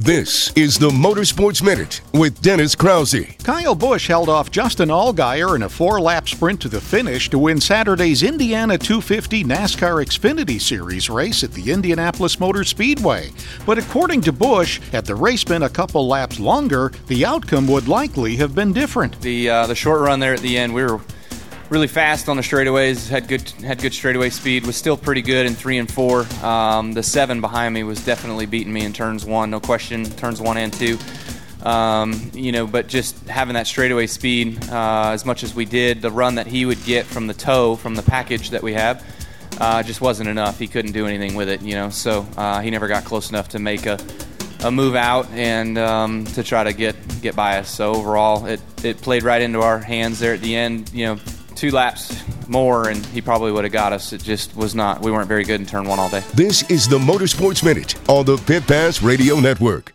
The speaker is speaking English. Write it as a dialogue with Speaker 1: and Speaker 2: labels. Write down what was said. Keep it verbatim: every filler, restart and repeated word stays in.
Speaker 1: This is the Motorsports Minute with Dennis Krause.
Speaker 2: Kyle Busch held off Justin Allgaier in a four-lap sprint to the finish to win Saturday's Indiana two fifty NASCAR Xfinity Series race at the Indianapolis Motor Speedway. But according to Busch, had the race been a couple laps longer, the outcome would likely have been different.
Speaker 3: The uh, the short run there at the end, we were really fast on the straightaways, had good had good straightaway speed, was still pretty good in three and four. Um, the seven behind me was definitely beating me in turns one, no question, turns one and two. Um, you know, but just having that straightaway speed uh, as much as we did, the run that he would get from the tow, from the package that we have, uh, just wasn't enough. He couldn't do anything with it, you know, so uh, he never got close enough to make a, a move out and um, to try to get, get by us. So overall, it, it played right into our hands there at the end, you know. Two laps more and he probably would have got us. It just was not. We weren't very good in turn one all day.
Speaker 1: This is the Motorsports Minute on the Pit Pass Radio Network.